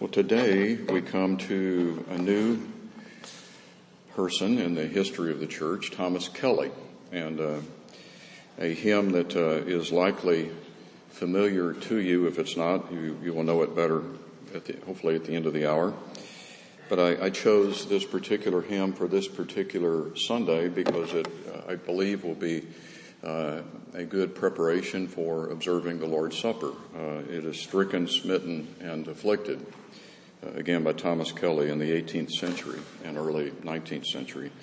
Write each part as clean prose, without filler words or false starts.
Well, today we come to a new person in the history of the church, Thomas Kelly, and a hymn that is likely familiar to you. If it's not, you will know it better, hopefully at the end of the hour. But I chose this particular hymn for this particular Sunday because it, I believe, will be a good preparation for observing the Lord's Supper. It is Stricken, Smitten, and Afflicted, again by Thomas Kelly in the 18th century and early 19th century.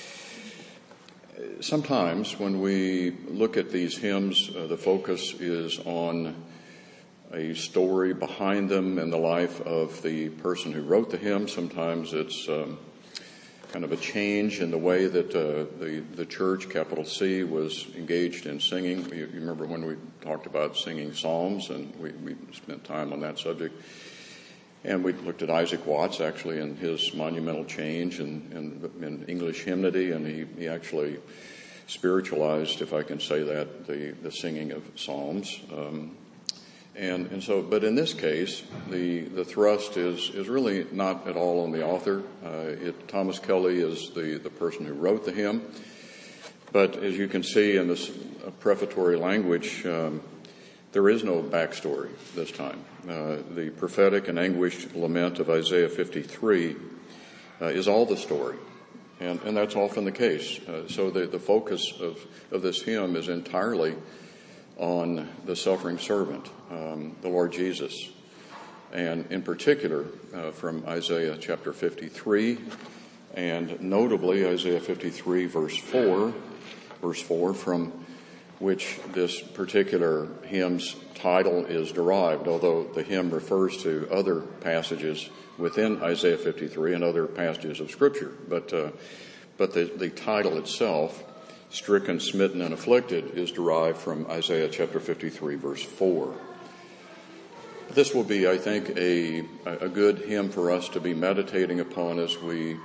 Sometimes when we look at these hymns, the focus is on a story behind them in the life of the person who wrote the hymn. Sometimes it's kind of a change in the way that the church, capital C, was engaged in singing. You remember when we talked about singing psalms, and we spent time on that subject. And we looked at Isaac Watts, actually, and his monumental change in English hymnody, and he actually spiritualized, if I can say that, the singing of psalms. And so, but in this case, the thrust is really not at all on the author. Thomas Kelly is the person who wrote the hymn. But as you can see in this prefatory language, there is no backstory this time. The prophetic and anguished lament of Isaiah 53 is all the story. And that's often the case. So the focus of this hymn is entirely on the suffering servant, the Lord Jesus. And in particular, from Isaiah chapter 53, and notably Isaiah 53 verse 4, from which this particular hymn's title is derived, although the hymn refers to other passages within Isaiah 53 and other passages of Scripture. But the title itself, Stricken, Smitten, and Afflicted, is derived from Isaiah chapter 53, verse 4. This will be, I think, a good hymn for us to be meditating upon as we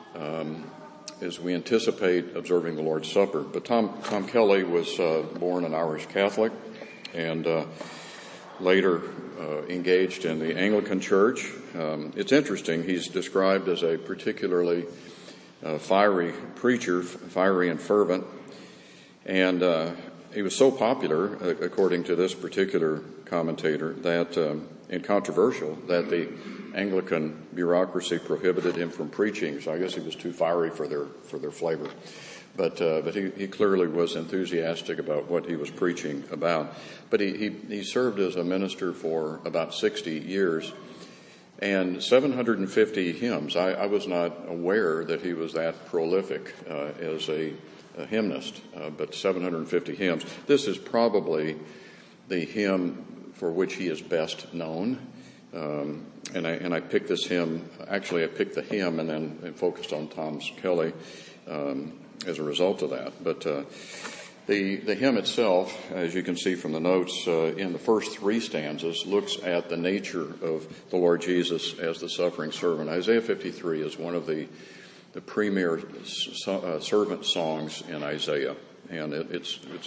anticipate observing the Lord's Supper. But Tom Kelly was born an Irish Catholic and later engaged in the Anglican Church. It's interesting, he's described as a particularly fiery preacher, fiery and fervent, and he was so popular, according to this particular commentator, that and controversial, that the Anglican bureaucracy prohibited him from preaching. So I guess he was too fiery for their flavor. But he clearly was enthusiastic about what he was preaching about. But he served as a minister for about 60 years. And 750 hymns. I was not aware that he was that prolific as a hymnist, but 750 hymns. This is probably the hymn for which he is best known. And I picked this hymn. Actually, I picked the hymn and then focused on Thomas Kelly as a result of that. But the hymn itself, as you can see from the notes, in the first three stanzas, looks at the nature of the Lord Jesus as the suffering servant. Isaiah 53 is one of the premier servant songs in Isaiah, and it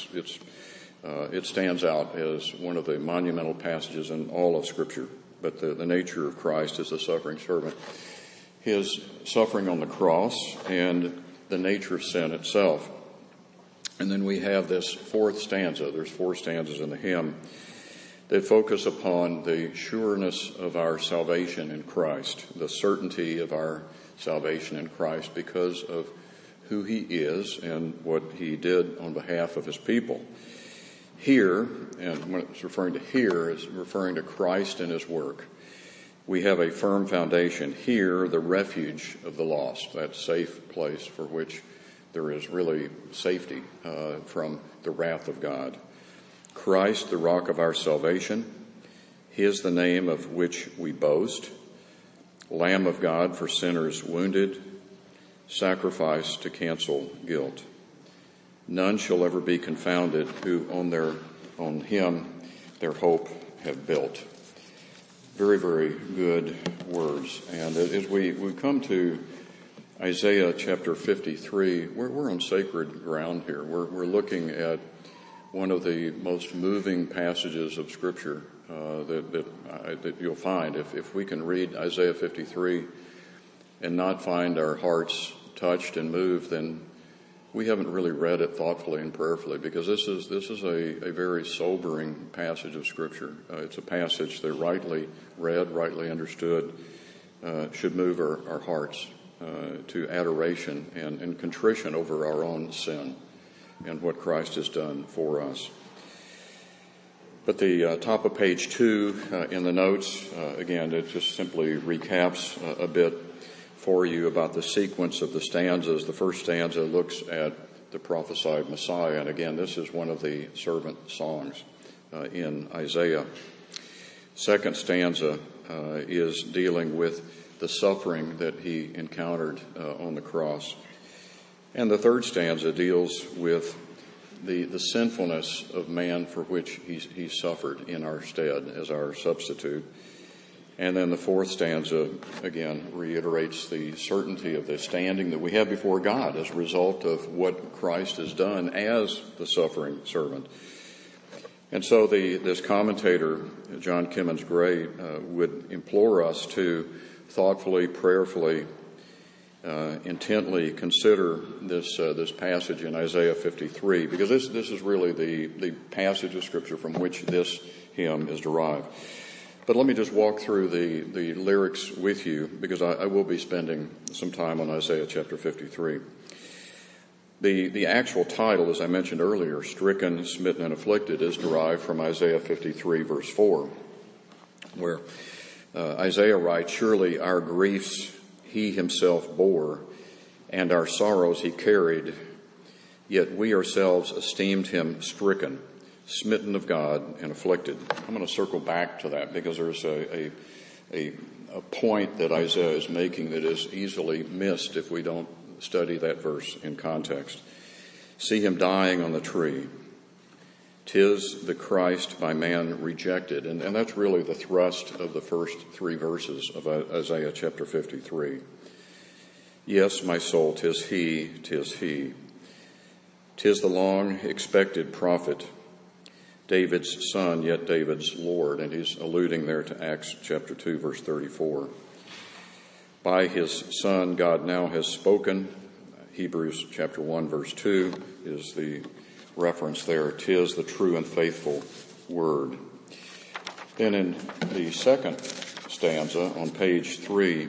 stands out as one of the monumental passages in all of Scripture. But the nature of Christ as the suffering servant, his suffering on the cross, and the nature of sin itself. And then we have this fourth stanza. There's four stanzas in the hymn that focus upon the sureness of our salvation in Christ, the certainty of our salvation in Christ because of who he is and what he did on behalf of his people. Here, and when it's referring to here, is referring to Christ and his work. We have a firm foundation. Here, the refuge of the lost, that safe place for which there is really safety from the wrath of God. Christ, the rock of our salvation. His the name of which we boast. Lamb of God for sinners wounded. Sacrifice to cancel guilt. None shall ever be confounded who on him their hope have built. Very, very good words. And as we come to Isaiah chapter 53, we're on sacred ground here. We're looking at one of the most moving passages of Scripture that you'll find. If we can read Isaiah 53 and not find our hearts touched and moved, then we haven't really read it thoughtfully and prayerfully, because this is a very sobering passage of Scripture. It's a passage that rightly read, rightly understood, should move our hearts to adoration and contrition over our own sin and what Christ has done for us. But the top of page 2 in the notes, again, it just simply recaps a bit for you about the sequence of the stanzas. The first stanza looks at the prophesied Messiah, and again, this is one of the servant songs in Isaiah. Second stanza is dealing with the suffering that he encountered on the cross. And the third stanza deals with the sinfulness of man for which he suffered in our stead as our substitute. And then the fourth stanza, again, reiterates the certainty of the standing that we have before God as a result of what Christ has done as the suffering servant. And so this commentator, John Kimmons Gray, would implore us to thoughtfully, prayerfully, intently consider this passage in Isaiah 53, because this is really the passage of Scripture from which this hymn is derived. But let me just walk through the lyrics with you, because I will be spending some time on Isaiah chapter 53. The actual title, as I mentioned earlier, Stricken, Smitten, and Afflicted, is derived from Isaiah 53, verse 4, where Isaiah writes, "Surely our griefs he himself bore, and our sorrows he carried, yet we ourselves esteemed him stricken, smitten of God, and afflicted." I'm going to circle back to that, because there's a point that Isaiah is making that is easily missed if we don't study that verse in context. See him dying on the tree. 'Tis the Christ by man rejected. And that's really the thrust of the first three verses of Isaiah chapter 53. Yes, my soul, 'tis he, 'tis he. 'Tis the long expected prophet, David's son, yet David's Lord. And he's alluding there to Acts chapter 2, verse 34. By his son, God now has spoken. Hebrews chapter 1, verse 2 is the reference there. 'Tis the true and faithful word. Then in the second stanza on page 3,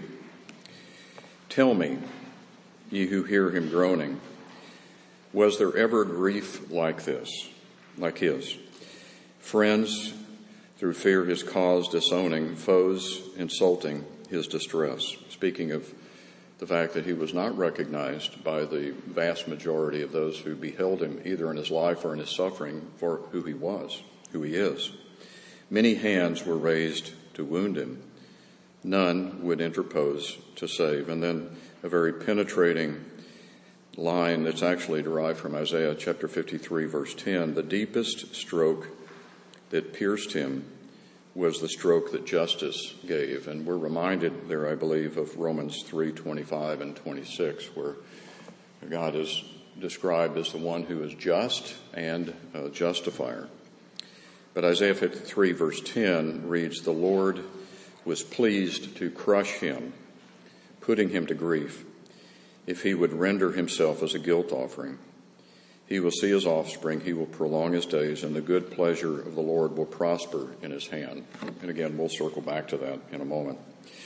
tell me, ye who hear him groaning, was there ever grief like this, like his? Friends through fear his cause disowning, foes insulting his distress. Speaking of the fact that he was not recognized by the vast majority of those who beheld him, either in his life or in his suffering, for who he was, who he is. Many hands were raised to wound him. None would interpose to save. And then a very penetrating line that's actually derived from Isaiah chapter 53, verse 10. The deepest stroke that pierced him was the stroke that justice gave. And we're reminded there, I believe, of Romans 3:25 and 26, where God is described as the one who is just and justifier. But Isaiah 53, verse 10 reads, the Lord was pleased to crush him, putting him to grief, if he would render himself as a guilt offering. He will see his offspring, he will prolong his days, and the good pleasure of the Lord will prosper in his hand. And again, we'll circle back to that in a moment.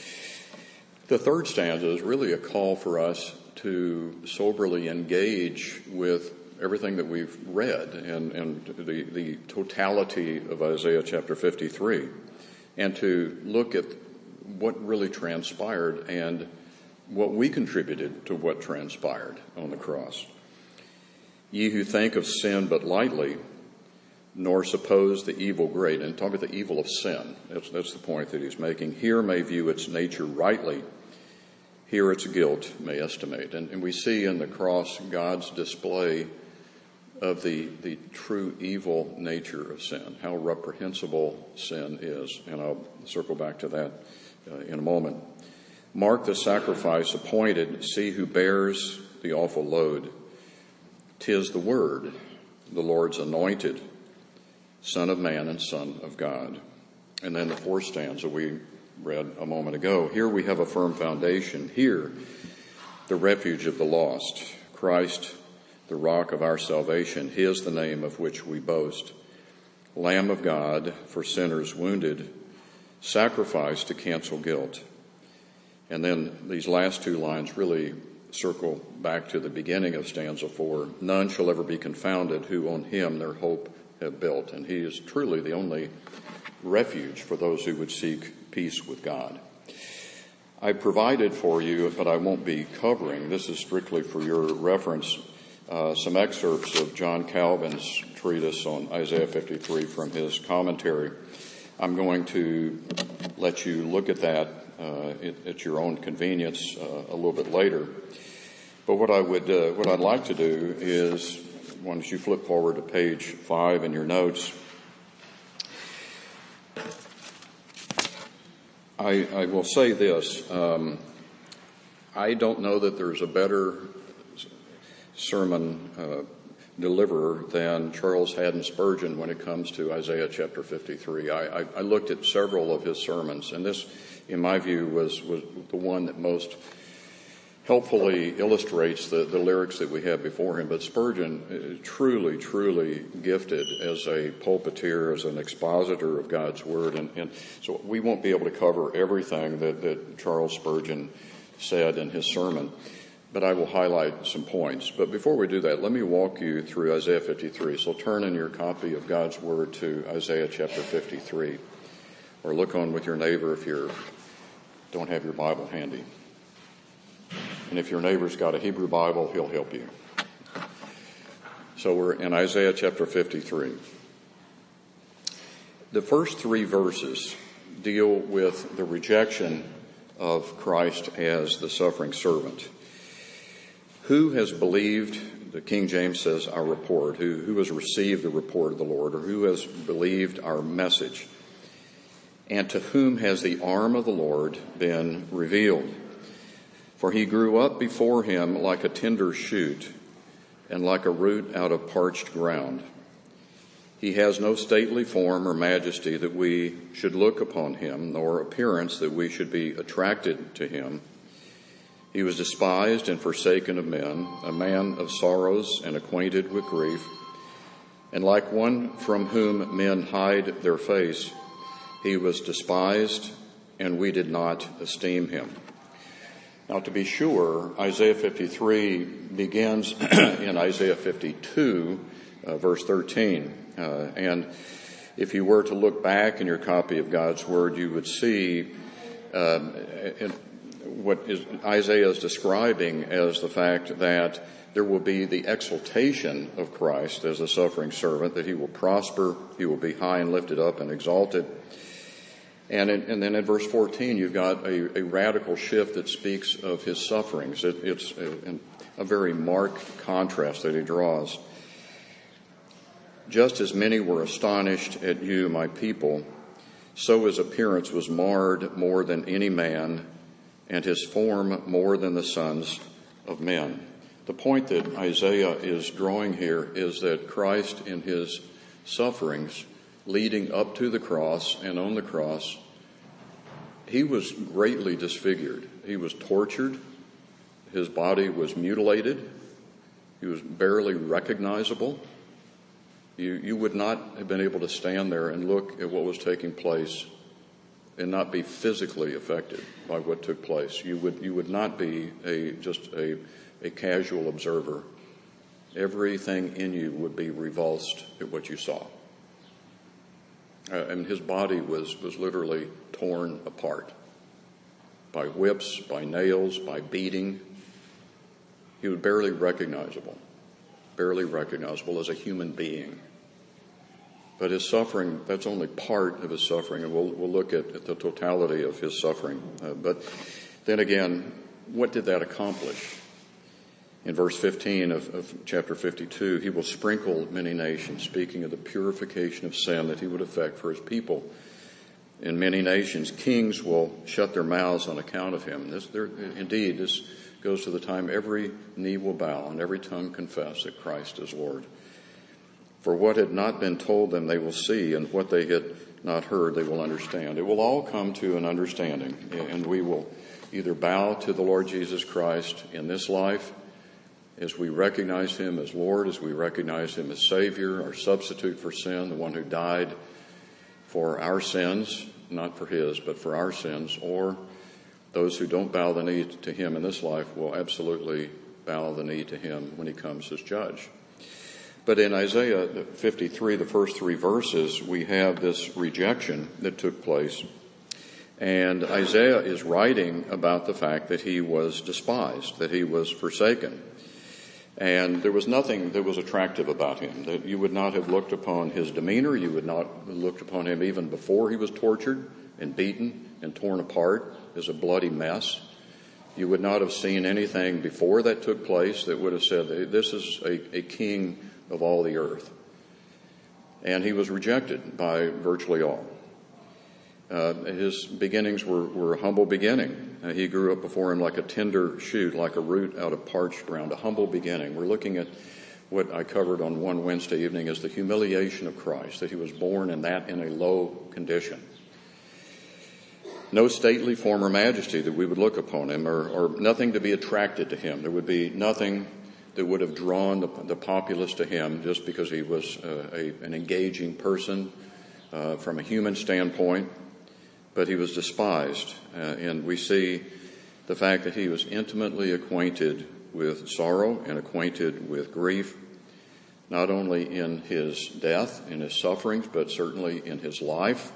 The third stanza is really a call for us to soberly engage with everything that we've read and the totality of Isaiah chapter 53, and to look at what really transpired and what we contributed to what transpired on the cross. Ye who think of sin but lightly, nor suppose the evil great. And talk about the evil of sin. That's the point that he's making. Here may view its nature rightly. Here its guilt may estimate. And we see in the cross God's display of the true evil nature of sin, how reprehensible sin is. And I'll circle back to that in a moment. Mark the sacrifice appointed. See who bears the awful load. 'Tis the Word, the Lord's anointed, Son of Man and Son of God. And then the fourth stanza we read a moment ago. Here we have a firm foundation. Here, the refuge of the lost. Christ, the rock of our salvation. His the name of which we boast. Lamb of God, for sinners wounded, sacrificed to cancel guilt. And then these last two lines really circle back to the beginning of stanza 4. None shall ever be confounded who on him their hope have built. And he is truly the only refuge for those who would seek peace with God. I provided for you, but I won't be covering, this is strictly for your reference, some excerpts of John Calvin's treatise on Isaiah 53 from his commentary. I'm going to let you look at that at your own convenience a little bit later. But what I'd like to do is, once you flip forward to page 5 in your notes, I will say this. I don't know that there's a better sermon deliverer than Charles Haddon Spurgeon when it comes to Isaiah chapter 53. I looked at several of his sermons, and this, in my view, was the one that most helpfully illustrates the lyrics that we have before him. But Spurgeon, truly gifted as a pulpiteer, as an expositor of God's Word. And so we won't be able to cover everything that Charles Spurgeon said in his sermon, but I will highlight some points. But before we do that, let me walk you through Isaiah 53. So turn in your copy of God's Word to Isaiah chapter 53, or look on with your neighbor if you don't have your Bible handy. And if your neighbor's got a Hebrew Bible, he'll help you. So we're in Isaiah chapter 53. The first 3 verses deal with the rejection of Christ as the suffering servant. Who has believed, the King James says, our report? Who has received the report of the Lord? Or who has believed our message? And to whom has the arm of the Lord been revealed? For he grew up before him like a tender shoot, and like a root out of parched ground. He has no stately form or majesty that we should look upon him, nor appearance that we should be attracted to him. He was despised and forsaken of men, a man of sorrows and acquainted with grief. And like one from whom men hide their face, he was despised, and we did not esteem him. Now, to be sure, Isaiah 53 begins in Isaiah 52, verse 13. And if you were to look back in your copy of God's Word, you would see what Isaiah is describing as the fact that there will be the exaltation of Christ as a suffering servant, that he will prosper, he will be high and lifted up and exalted. And then in verse 14, you've got a radical shift that speaks of his sufferings. It's a very marked contrast that he draws. Just as many were astonished at you, my people, so his appearance was marred more than any man, and his form more than the sons of men. The point that Isaiah is drawing here is that Christ, in his sufferings, leading up to the cross and on the cross, he was greatly disfigured. He was tortured. His body was mutilated. He was barely recognizable. You would not have been able to stand there and look at what was taking place and not be physically affected by what took place. You would not be just a casual observer. Everything in you would be revulsed at what you saw. And his body was literally torn apart by whips, by nails, by beating. He was barely recognizable as a human being. But his suffering, that's only part of his suffering, and we'll look at the totality of his suffering. But then again, what did that accomplish? In verse 15 of chapter 52, he will sprinkle many nations, speaking of the purification of sin that he would effect for his people. In many nations, kings will shut their mouths on account of him. This goes to the time every knee will bow and every tongue confess that Christ is Lord. For what had not been told them they will see, and what they had not heard, they will understand. It will all come to an understanding, and we will either bow to the Lord Jesus Christ in this life as we recognize him as Lord, as we recognize him as Savior, our substitute for sin, the one who died for our sins, not for his, but for our sins, or those who don't bow the knee to him in this life will absolutely bow the knee to him when he comes as judge. But in Isaiah 53, the first 3 verses, we have this rejection that took place. And Isaiah is writing about the fact that he was despised, that he was forsaken. And there was nothing that was attractive about him. That you would not have looked upon his demeanor. You would not have looked upon him even before he was tortured and beaten and torn apart as a bloody mess. You would not have seen anything before that took place that would have said, this is a king of all the earth. And he was rejected by virtually all. His beginnings were a humble beginning. He grew up before him like a tender shoot, like a root out of parched ground, a humble beginning. We're looking at what I covered on one Wednesday evening as the humiliation of Christ, that he was born in a low condition. No stately form or majesty that we would look upon him, or nothing to be attracted to him. There would be nothing that would have drawn the populace to him just because he was an engaging person from a human standpoint. But he was despised, and we see the fact that he was intimately acquainted with sorrow and acquainted with grief, not only in his death, in his sufferings, but certainly in his life.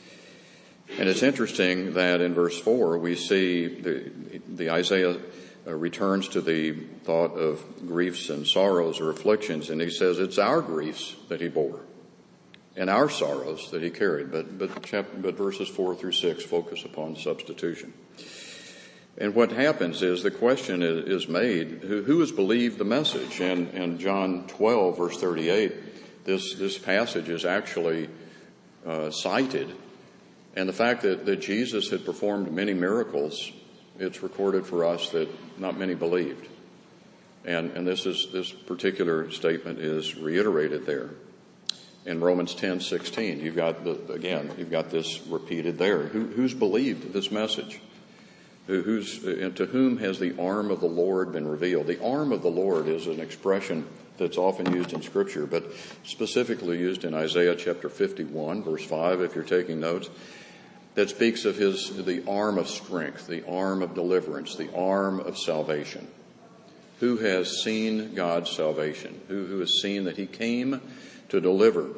And it's interesting that in verse 4 we see the Isaiah returns to the thought of griefs and sorrows or afflictions, and he says it's our griefs that he bore and our sorrows that he carried. But verses 4 through 6 focus upon substitution. And what happens is the question is made, who has believed the message? And John 12, verse 38, this passage is actually cited. And the fact that Jesus had performed many miracles, it's recorded for us that not many believed. And this particular statement is reiterated there. In Romans 10:16, you've got this repeated there. Who's believed this message? And to whom has the arm of the Lord been revealed? The arm of the Lord is an expression that's often used in Scripture, but specifically used in Isaiah chapter 51, verse 5, if you're taking notes, that speaks of the arm of strength, the arm of deliverance, the arm of salvation. Who has seen God's salvation? Who has seen that he came to deliver?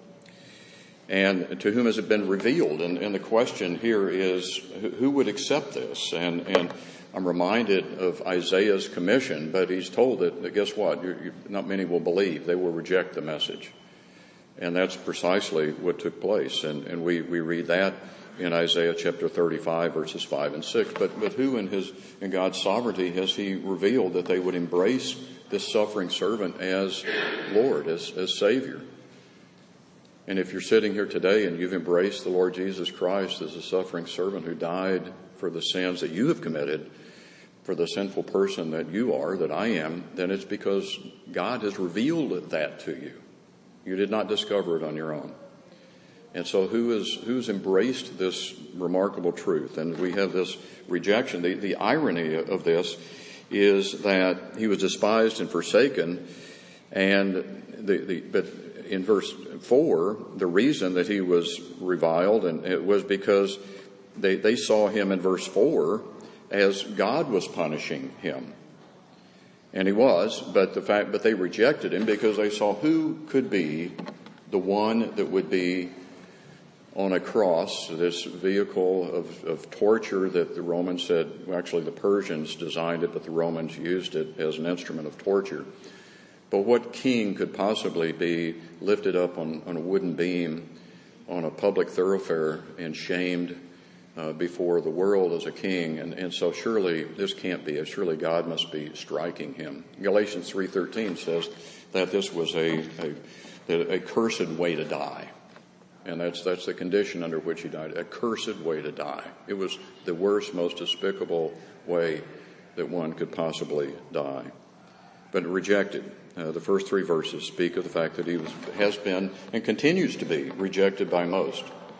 And to whom has it been revealed? And the question here is, who would accept this? And I'm reminded of Isaiah's commission, but he's told that guess what? Not many will believe. They will reject the message. And that's precisely what took place. And we read that in Isaiah chapter 35, verses 5 and 6. But who in God's sovereignty has he revealed that they would embrace this suffering servant as Lord, as Savior? And if you're sitting here today and you've embraced the Lord Jesus Christ as a suffering servant who died for the sins that you have committed, for the sinful person that you are, that I am, then it's because God has revealed that to you. You did not discover it on your own. And so who's embraced this remarkable truth? And we have this rejection. The irony of this is that he was despised and forsaken, but in verse 4, the reason that he was reviled and it was because they saw him in verse 4 as God was punishing him. And he was, but they rejected him because they saw who could be the one that would be on a cross, this vehicle of torture that the Romans said, well, actually the Persians designed it, but the Romans used it as an instrument of torture. But what king could possibly be lifted up on a wooden beam on a public thoroughfare and shamed before the world as a king? And so surely this can't be. Surely God must be striking him. Galatians 3:13 says that this was a cursed way to die. And that's the condition under which he died, a cursed way to die. It was the worst, most despicable way that one could possibly die. But rejected. The first 3 verses speak of the fact that he has been and continues to be rejected by most.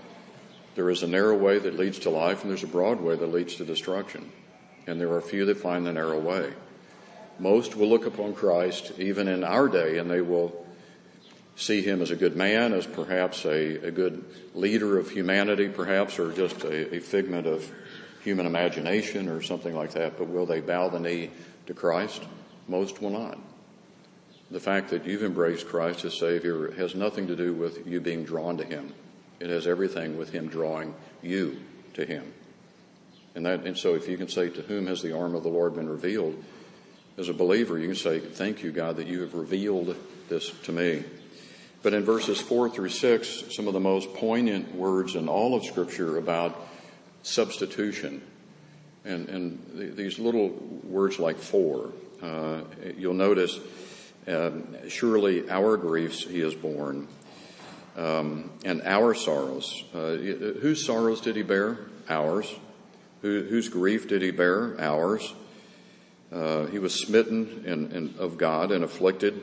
There is a narrow way that leads to life, and there's a broad way that leads to destruction. And there are few that find the narrow way. Most will look upon Christ, even in our day, and they will see him as a good man, as perhaps a good leader of humanity, perhaps, or just a figment of human imagination or something like that. But will they bow the knee to Christ? Most will not. The fact that you've embraced Christ as Savior has nothing to do with you being drawn to him. It has everything with him drawing you to him. And so if you can say, to whom has the arm of the Lord been revealed? As a believer, you can say, thank you, God, that you have revealed this to me. But in verses 4 through 6, some of the most poignant words in all of Scripture about substitution. And these little words like for, you'll notice, surely our griefs he has borne, and our sorrows. Whose sorrows did he bear? Ours. Whose grief did he bear? Ours. He was smitten of God and afflicted.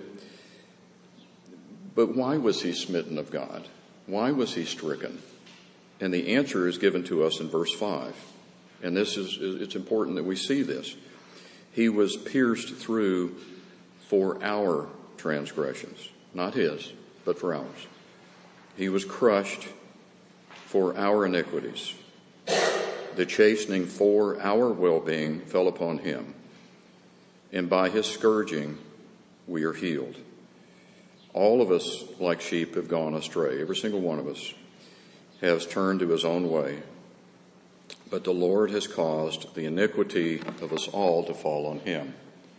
But why was he smitten of God? Why was he stricken? And the answer is given to us in verse 5. And it's important that we see this. He was pierced through for our transgressions. Not his, but for ours. He was crushed for our iniquities. The chastening for our well-being fell upon him. And by his scourging, we are healed. All of us, like sheep, have gone astray. Every single one of us has turned to his own way. But the Lord has caused the iniquity of us all to fall on him.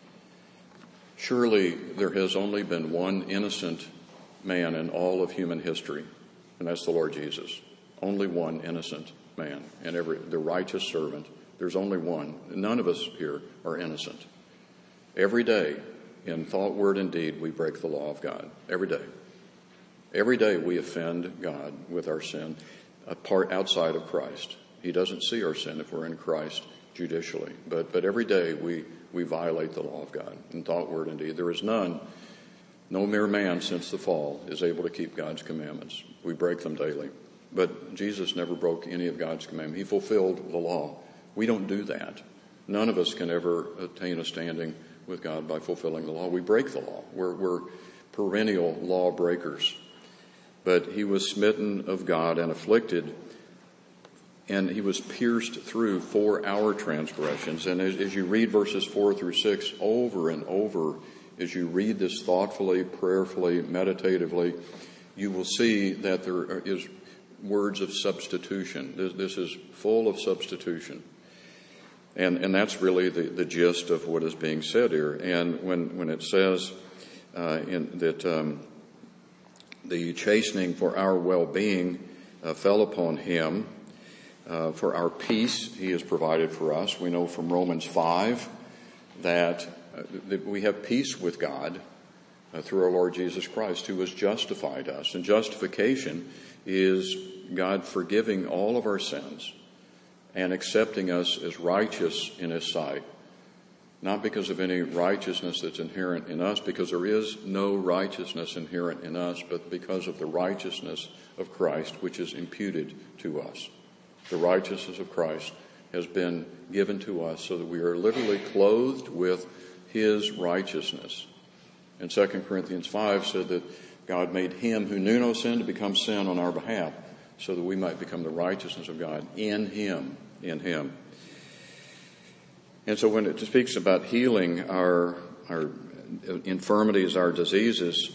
Surely there has only been one innocent man in all of human history, and that's the Lord Jesus. Only one innocent man. And the righteous servant, there's only one. None of us here are innocent. Every day, in thought, word, and deed, we break the law of God. Every day. Every day we offend God with our sin, apart outside of Christ. He doesn't see our sin if we're in Christ judicially. But every day we violate the law of God in thought, word, and deed. There is none, no mere man since the fall is able to keep God's commandments. We break them daily. But Jesus never broke any of God's commandments. He fulfilled the law. We don't do that. None of us can ever attain a standing with God by fulfilling the law. We break the law. We're perennial law breakers. But he was smitten of God and afflicted, and he was pierced through for our transgressions. And as you read verses 4 through 6 over and over, as you read this thoughtfully, prayerfully, meditatively, you will see that there is words of substitution. This is full of substitution. And that's really the gist of what is being said here. And when it says that the chastening for our well-being fell upon him, for our peace he has provided for us. We know from Romans 5 that we have peace with God through our Lord Jesus Christ, who has justified us. And justification is God forgiving all of our sins and accepting us as righteous in his sight. Not because of any righteousness that's inherent in us, because there is no righteousness inherent in us, but because of the righteousness of Christ, which is imputed to us. The righteousness of Christ has been given to us so that we are literally clothed with his righteousness. And 2 Corinthians 5 said that God made him who knew no sin to become sin on our behalf, so that we might become the righteousness of God in him. And so when it speaks about healing our infirmities, our diseases,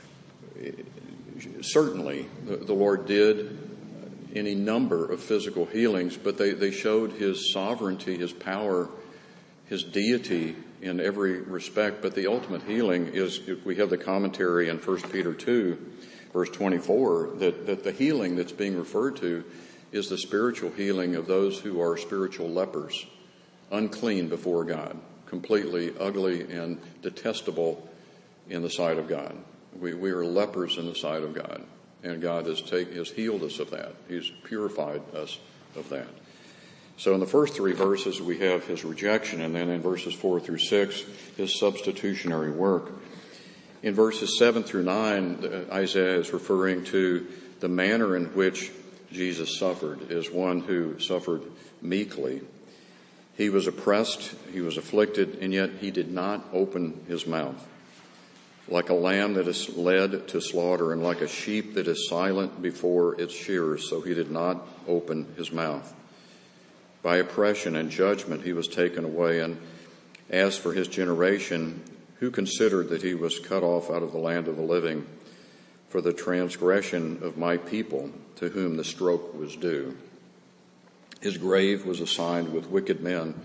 certainly the Lord did any number of physical healings, but they showed his sovereignty, his power, his deity in every respect. But the ultimate healing is, we have the commentary in 1 Peter 2, verse 24, that the healing that's being referred to is the spiritual healing of those who are spiritual lepers, unclean before God, completely ugly and detestable in the sight of God. We are lepers in the sight of God, and God has healed us of that. He's purified us of that. So in the first three verses we have his rejection, and then in verses 4 through 6, his substitutionary work. In verses 7 through 9, Isaiah is referring to the manner in which Jesus suffered is one who suffered meekly. He was oppressed, he was afflicted, and yet he did not open his mouth. Like a lamb that is led to slaughter, and like a sheep that is silent before its shearers, so he did not open his mouth. By oppression and judgment he was taken away. And as for his generation, who considered that he was cut off out of the land of the living for the transgression of my people, to whom the stroke was due? His grave was assigned with wicked men,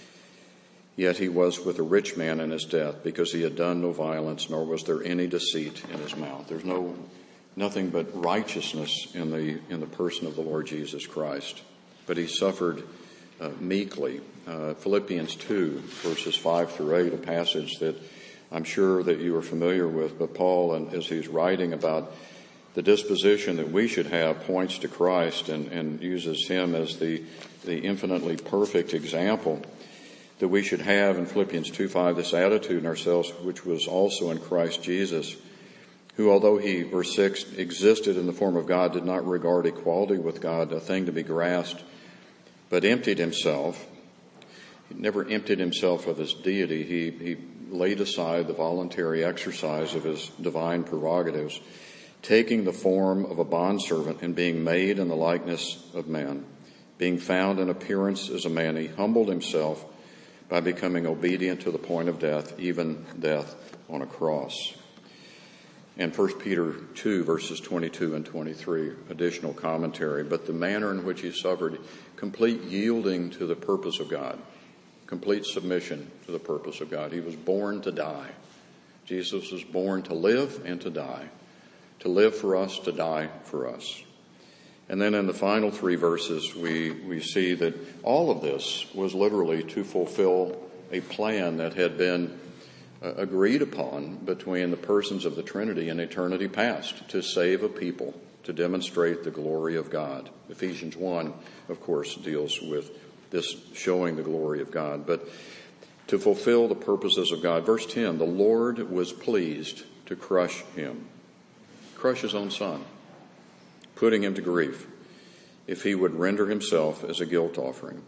yet he was with a rich man in his death, because he had done no violence, nor was there any deceit in his mouth. There's nothing but righteousness in the person of the Lord Jesus Christ. But he suffered meekly. Philippians 2, verses 5 through 8, a passage that I'm sure that you are familiar with, but Paul, and as he's writing about the disposition that we should have, points to Christ and uses him as the infinitely perfect example that we should have in Philippians 2:5, this attitude in ourselves, which was also in Christ Jesus, who, although he, verse 6, existed in the form of God, did not regard equality with God a thing to be grasped, but emptied himself. He never emptied himself of his deity. He laid aside the voluntary exercise of his divine prerogatives, taking the form of a bondservant and being made in the likeness of men. Being found in appearance as a man, he humbled himself by becoming obedient to the point of death, even death on a cross. And 1 Peter 2, verses 22 and 23, additional commentary. But the manner in which he suffered, complete yielding to the purpose of God, complete submission to the purpose of God. He was born to die. Jesus was born to live and to die. To live for us, to die for us. And then in the final three verses, we see that all of this was literally to fulfill a plan that had been agreed upon between the persons of the Trinity in eternity past, to save a people, to demonstrate the glory of God. Ephesians 1, of course, deals with this showing the glory of God, but to fulfill the purposes of God. Verse 10, the Lord was pleased to crush him, crush his own son, putting him to grief, if he would render himself as a guilt offering.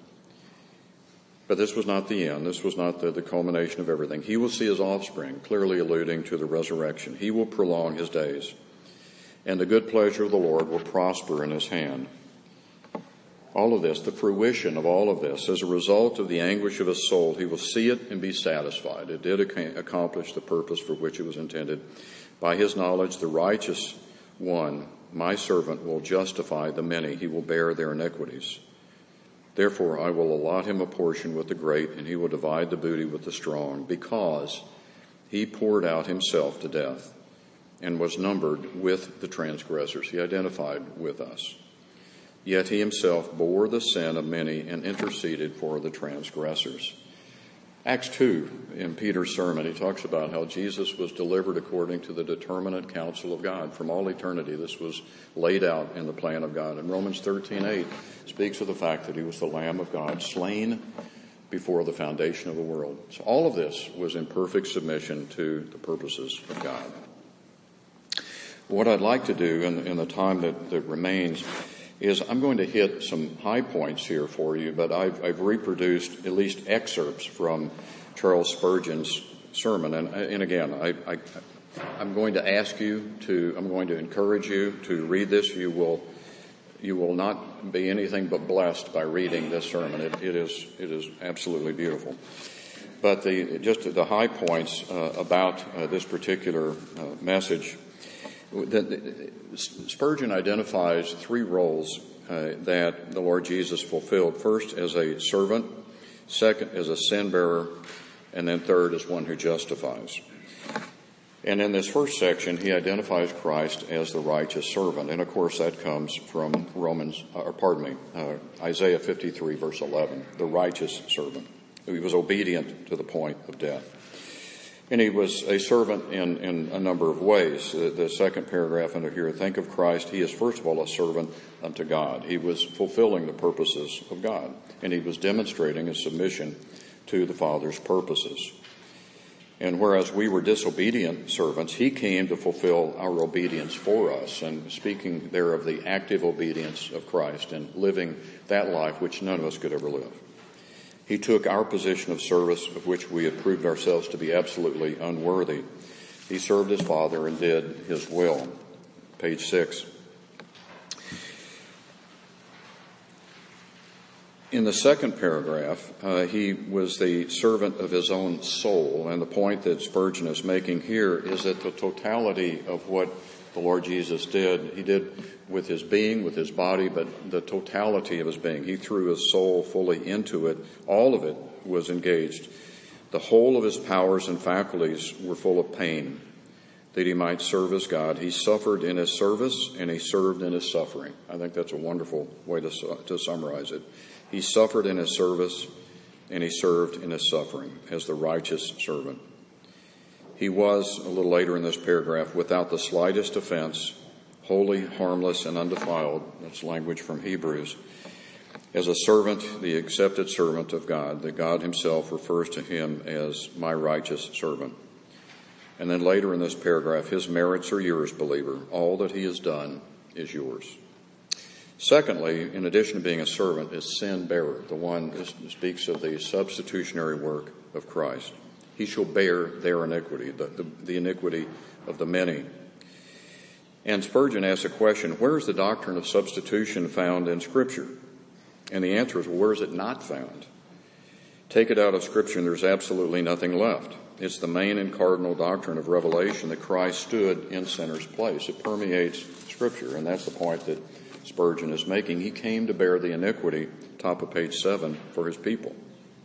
But this was not the end. This was not the culmination of everything. He will see his offspring, clearly alluding to the resurrection. He will prolong his days, and the good pleasure of the Lord will prosper in his hand. All of this, the fruition of all of this, as a result of the anguish of his soul, he will see it and be satisfied. It did accomplish the purpose for which it was intended. By his knowledge, the righteous one, my servant, will justify the many. He will bear their iniquities. Therefore, I will allot him a portion with the great, and he will divide the booty with the strong, because he poured out himself to death and was numbered with the transgressors. He identified with us. Yet he himself bore the sin of many and interceded for the transgressors. Acts 2, in Peter's sermon, he talks about how Jesus was delivered according to the determinate counsel of God. From all eternity, this was laid out in the plan of God. And Romans 13:8 speaks of the fact that he was the Lamb of God, slain before the foundation of the world. So all of this was in perfect submission to the purposes of God. What I'd like to do in the time that remains is I'm going to hit some high points here for you, but I've reproduced at least excerpts from Charles Spurgeon's sermon. And again, I'm going to ask you I'm going to encourage you to read this. You will not be anything but blessed by reading this sermon. It is absolutely beautiful. But just the high points about this particular message. Spurgeon identifies three roles that the Lord Jesus fulfilled. First, as a servant. Second, as a sin bearer. And then third, as one who justifies. And in this first section, he identifies Christ as the righteous servant. And of course, that comes from Isaiah 53, verse 11, the righteous servant. He was obedient to the point of death. And he was a servant in a number of ways. The second paragraph under here, think of Christ. He is, first of all, a servant unto God. He was fulfilling the purposes of God, and he was demonstrating a submission to the Father's purposes. And whereas we were disobedient servants, he came to fulfill our obedience for us. And speaking there of the active obedience of Christ and living that life which none of us could ever live. He took our position of service, of which we had proved ourselves to be absolutely unworthy. He served his Father and did his will. Page 6. In the second paragraph, he was the servant of his own soul. And the point that Spurgeon is making here is that the totality of what the Lord Jesus did, he did with his being, with his body, but the totality of his being. He threw his soul fully into it. All of it was engaged. The whole of his powers and faculties were full of pain, that he might serve as God. He suffered in his service, and he served in his suffering. I think that's a wonderful way to summarize it. He suffered in his service, and he served in his suffering as the righteous servant. He was, a little later in this paragraph, without the slightest offense, holy, harmless, and undefiled. That's language from Hebrews. As a servant, the accepted servant of God, that God himself refers to him as my righteous servant. And then later in this paragraph, his merits are yours, believer. All that he has done is yours. Secondly, in addition to being a servant, is sin bearer. The one that speaks of the substitutionary work of Christ. He shall bear their iniquity, the iniquity of the many. And Spurgeon asks a question, where is the doctrine of substitution found in Scripture? And the answer is, well, where is it not found? Take it out of Scripture and there's absolutely nothing left. It's the main and cardinal doctrine of Revelation that Christ stood in sinners' place. It permeates Scripture, and that's the point that Spurgeon is making. He came to bear the iniquity, top of page 7, for his people.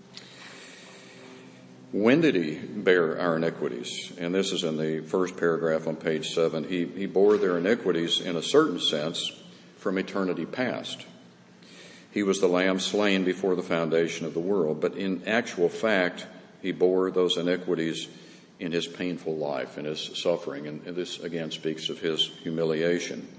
When did he bear our iniquities? And this is in the first paragraph on page 7. He bore their iniquities in a certain sense from eternity past. He was the lamb slain before the foundation of the world, but in actual fact, he bore those iniquities in his painful life, in his suffering. And this again speaks of his humiliation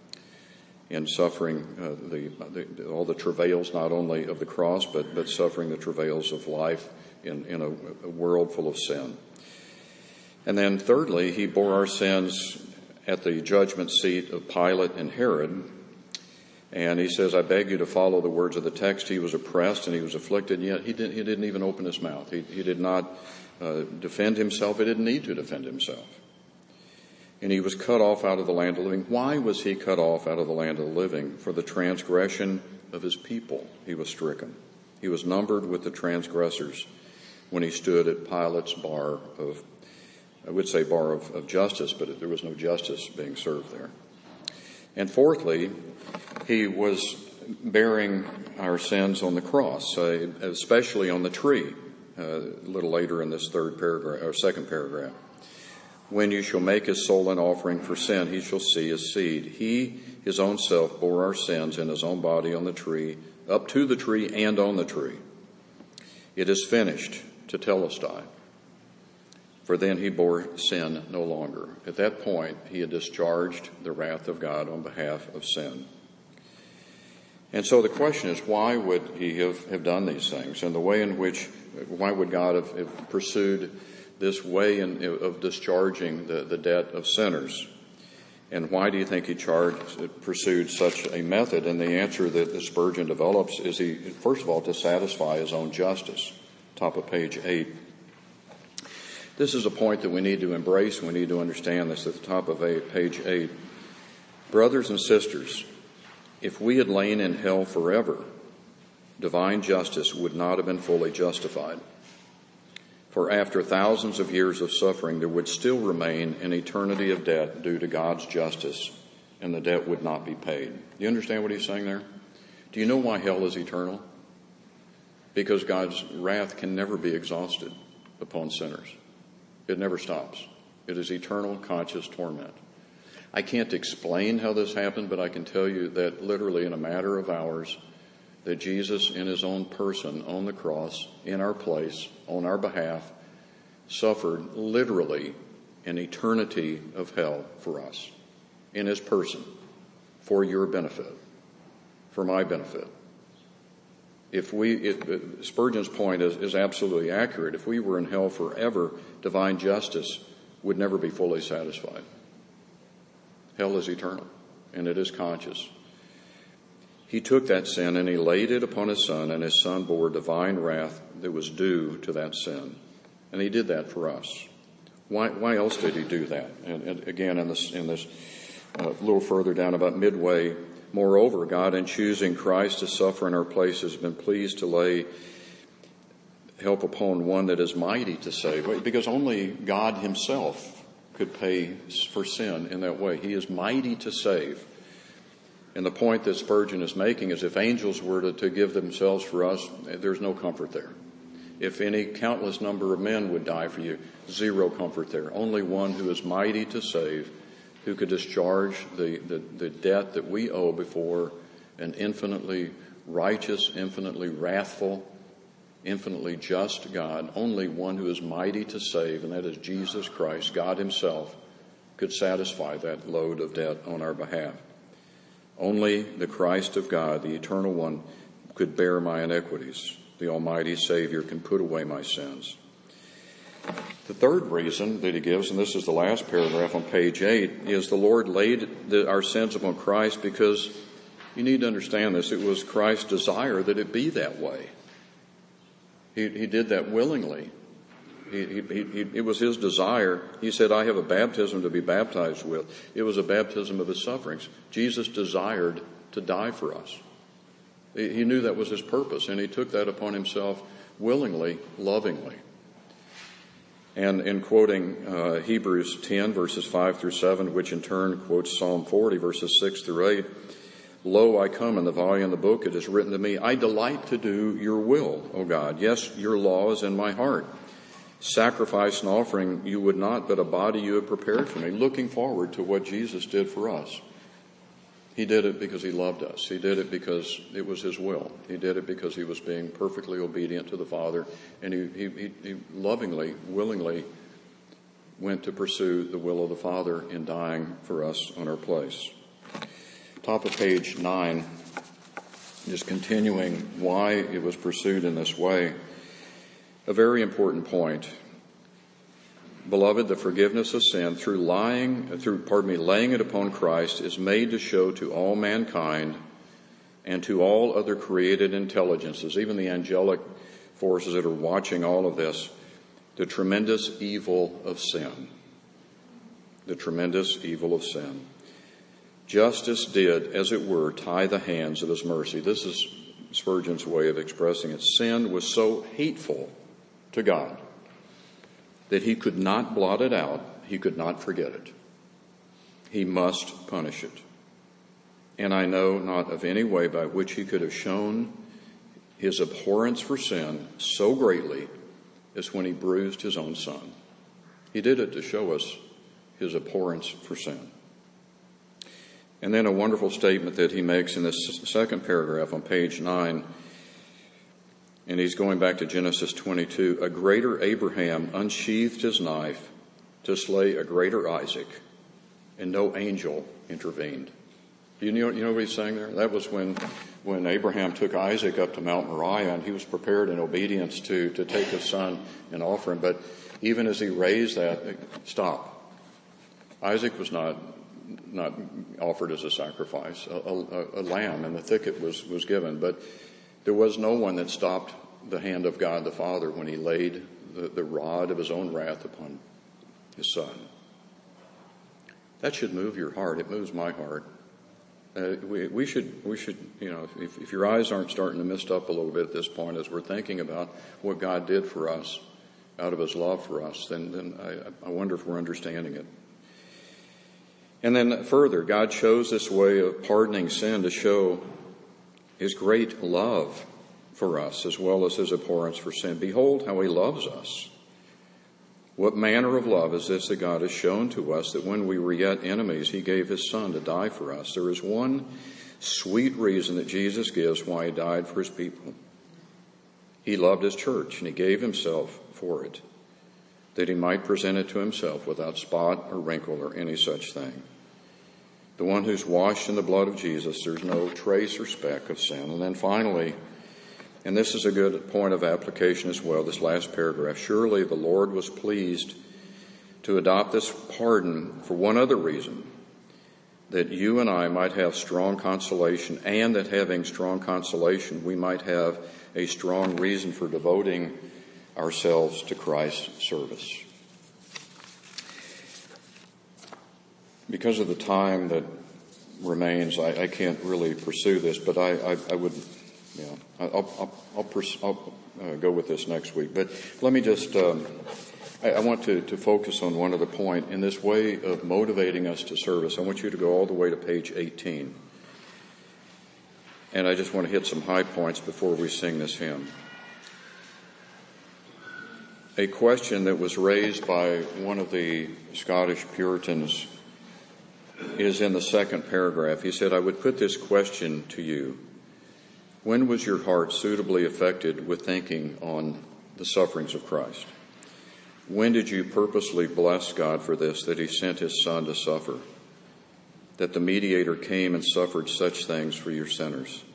in suffering all the travails, not only of the cross, but suffering the travails of life in a world full of sin. And then thirdly, he bore our sins at the judgment seat of Pilate and Herod. And he says, I beg you to follow the words of the text. He was oppressed and he was afflicted, yet he didn't even open his mouth. He did not defend himself. He didn't need to defend himself. And he was cut off out of the land of the living. Why was he cut off out of the land of the living? For the transgression of his people he was stricken. He was numbered with the transgressors when he stood at Pilate's bar of, I would say bar of justice, but there was no justice being served there. And fourthly, he was bearing our sins on the cross, especially on the tree, a little later in this second paragraph. When you shall make his soul an offering for sin, he shall see his seed. He, his own self, bore our sins in his own body on the tree, up to the tree and on the tree. It is finished, tetelestai. For then he bore sin no longer. At that point, he had discharged the wrath of God on behalf of sin. And so the question is, why would he have done these things? And the way in which, why would God have pursued this way of discharging the debt of sinners? And why do you think he pursued such a method? And the answer that Spurgeon develops is first of all, to satisfy his own justice. Top of page 8. This is a point that we need to embrace. We need to understand this at the top of page 8. Brothers and sisters, if we had lain in hell forever, divine justice would not have been fully justified. For after thousands of years of suffering, there would still remain an eternity of debt due to God's justice, and the debt would not be paid. Do you understand what he's saying there? Do you know why hell is eternal? Because God's wrath can never be exhausted upon sinners. It never stops. It is eternal, conscious torment. I can't explain how this happened, but I can tell you that literally in a matter of hours, that Jesus in his own person on the cross, in our place, on our behalf, suffered literally an eternity of hell for us, in his person, for your benefit, for my benefit. Spurgeon's point is absolutely accurate. If we were in hell forever, divine justice would never be fully satisfied. Hell is eternal, and it is conscious. He took that sin and he laid it upon his Son, and his Son bore divine wrath that was due to that sin. And he did that for us. Why else did he do that? And again, in this a little further down about midway, moreover, God, in choosing Christ to suffer in our place, has been pleased to lay help upon one that is mighty to save. Because only God himself could pay for sin in that way. He is mighty to save. And the point that Spurgeon is making is if angels were to give themselves for us, there's no comfort there. If any countless number of men would die for you, zero comfort there. Only one who is mighty to save, who could discharge the debt that we owe before an infinitely righteous, infinitely wrathful, infinitely just God. Only one who is mighty to save, and that is Jesus Christ, God himself, could satisfy that load of debt on our behalf. Only the Christ of God, the Eternal One, could bear my iniquities. The Almighty Savior can put away my sins. The third reason that he gives, and this is the last paragraph on page 8, is the Lord laid our sins upon Christ because, you need to understand this, it was Christ's desire that it be that way. He did that willingly. It was his desire. He said, I have a baptism to be baptized with. It was a baptism of his sufferings. Jesus desired to die for us. He knew that was his purpose, and he took that upon himself willingly, lovingly. And in quoting Hebrews 10, verses 5 through 7, which in turn quotes Psalm 40, verses 6 through 8, Lo, I come in the volume of the book, it is written to me, I delight to do your will, O God. Yes, your law is in my heart. Sacrifice and offering you would not, but a body you have prepared for me. Looking forward to what Jesus did for us. He did it because he loved us. He did it because it was his will. He did it because he was being perfectly obedient to the Father. And he lovingly, willingly went to pursue the will of the Father in dying for us on our place. Top of page 9, just continuing why it was pursued in this way. A very important point. Beloved, the forgiveness of sin through laying it upon Christ is made to show to all mankind and to all other created intelligences, even the angelic forces that are watching all of this, the tremendous evil of sin. The tremendous evil of sin. Justice did, as it were, tie the hands of his mercy. This is Spurgeon's way of expressing it. Sin was so hateful to God that he could not blot it out, he could not forget it. He must punish it. And I know not of any way by which he could have shown his abhorrence for sin so greatly as when he bruised his own Son. He did it to show us his abhorrence for sin. And then a wonderful statement that he makes in this second paragraph on page 9, and he's going back to Genesis 22. A greater Abraham unsheathed his knife to slay a greater Isaac, and no angel intervened. You know what he's saying there? That was when Abraham took Isaac up to Mount Moriah, and he was prepared in obedience to take his son and offer him. But even as he raised that, stop. Isaac was not offered as a sacrifice. A lamb in the thicket was given, but there was no one that stopped the hand of God the Father when he laid the rod of his own wrath upon his Son. That should move your heart. It moves my heart. We should, if your eyes aren't starting to mist up a little bit at this point as we're thinking about what God did for us out of his love for us, then I wonder if we're understanding it. And then further, God chose this way of pardoning sin to show his great love for us as well as his abhorrence for sin. Behold how he loves us. What manner of love is this that God has shown to us, that when we were yet enemies, he gave his Son to die for us? There is one sweet reason that Jesus gives why he died for his people. He loved his church, and he gave himself for it, that he might present it to himself without spot or wrinkle or any such thing. The one who's washed in the blood of Jesus, there's no trace or speck of sin. And then finally, And this is a good point of application as well, this last paragraph. Surely the Lord was pleased to adopt this pardon for one other reason, that you and I might have strong consolation, and that having strong consolation, we might have a strong reason for devoting ourselves to Christ's service. Because of the time that remains, I can't really pursue this, but I would, I'll go with this next week. But let me just, I want to focus on one other point. In this way of motivating us to service, I want you to go all the way to page 18. And I just want to hit some high points before we sing this hymn. A question that was raised by one of the Scottish Puritans is in the second paragraph. He said, I would put this question to you. When was your heart suitably affected with thinking on the sufferings of Christ? When did you purposely bless God for this, that he sent his Son to suffer, that the mediator came and suffered such things for you sinners?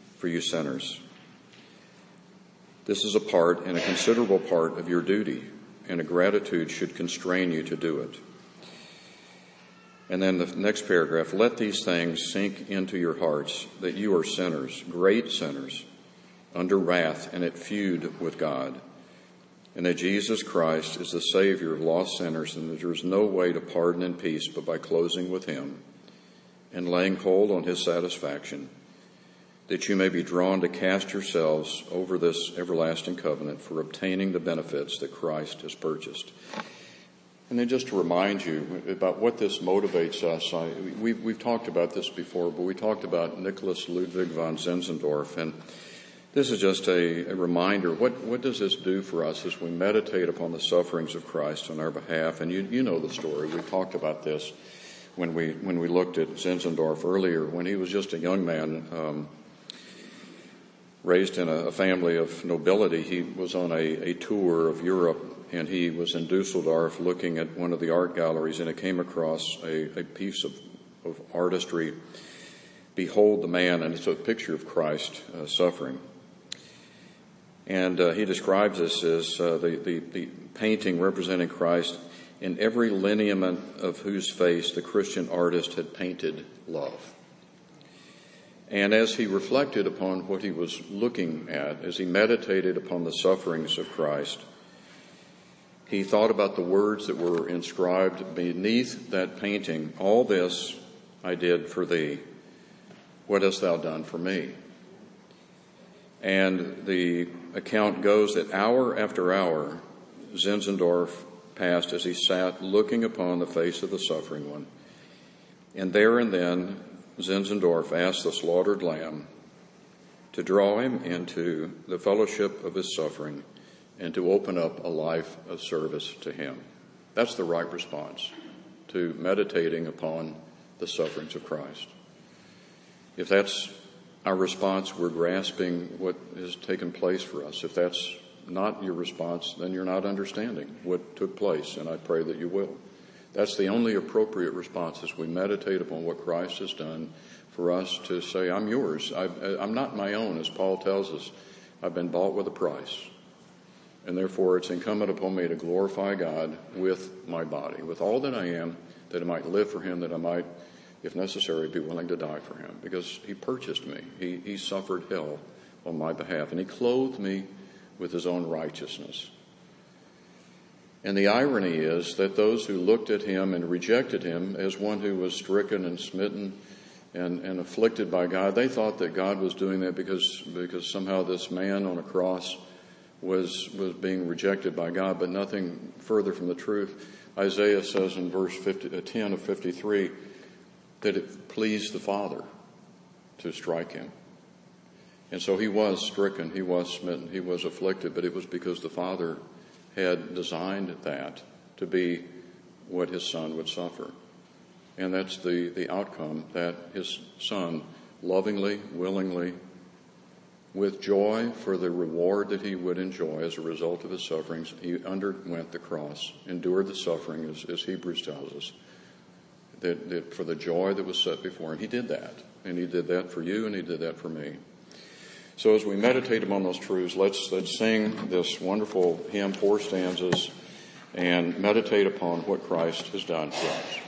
This is a part and a considerable part of your duty, and a gratitude should constrain you to do it. And then the next paragraph, let these things sink into your hearts, that you are sinners, great sinners, under wrath and at feud with God, and that Jesus Christ is the Savior of lost sinners, and that there is no way to pardon in peace but by closing with him and laying hold on his satisfaction, that you may be drawn to cast yourselves over this everlasting covenant for obtaining the benefits that Christ has purchased. And then just to remind you about what this motivates us, we've talked about this before, but we talked about Nicholas Ludwig von Zinzendorf, and this is just a reminder. What does this do for us as we meditate upon the sufferings of Christ on our behalf? And you know the story. We talked about this when we looked at Zinzendorf earlier, when he was just a young man, raised in a family of nobility. He was on a tour of Europe, and he was in Dusseldorf looking at one of the art galleries, and he came across a piece of artistry. Behold the man, and it's a picture of Christ suffering. And he describes this as the painting representing Christ, in every lineament of whose face the Christian artist had painted love. And as he reflected upon what he was looking at, as he meditated upon the sufferings of Christ, he thought about the words that were inscribed beneath that painting. All this I did for thee. What hast thou done for me? And the account goes that hour after hour, Zinzendorf passed as he sat looking upon the face of the suffering one. And there and then, Zinzendorf asked the slaughtered lamb to draw him into the fellowship of his suffering and to open up a life of service to him. That's the right response to meditating upon the sufferings of Christ. If that's our response, we're grasping what has taken place for us. If that's not your response, then you're not understanding what took place, and I pray that you will. That's the only appropriate response as we meditate upon what Christ has done for us to say, I'm yours. I'm not my own, as Paul tells us. I've been bought with a price. And therefore it's incumbent upon me to glorify God with my body, with all that I am, that I might live for him, that I might, if necessary, be willing to die for him. Because he purchased me. He suffered hell on my behalf. And he clothed me with his own righteousness. And the irony is that those who looked at him and rejected him as one who was stricken and smitten and afflicted by God, they thought that God was doing that because somehow this man on a cross was being rejected by God, but nothing further from the truth. Isaiah says in verse 10 of 53 that it pleased the Father to strike him. And so he was stricken, he was smitten, he was afflicted, but it was because the Father had designed that to be what his Son would suffer. And that's the outcome, that his Son lovingly, willingly, with joy for the reward that he would enjoy as a result of his sufferings, he underwent the cross, endured the suffering, as Hebrews tells us, that for the joy that was set before him. He did that, and he did that for you, and he did that for me. So as we meditate upon those truths, let's sing this wonderful hymn, 4 stanzas, and meditate upon what Christ has done for us.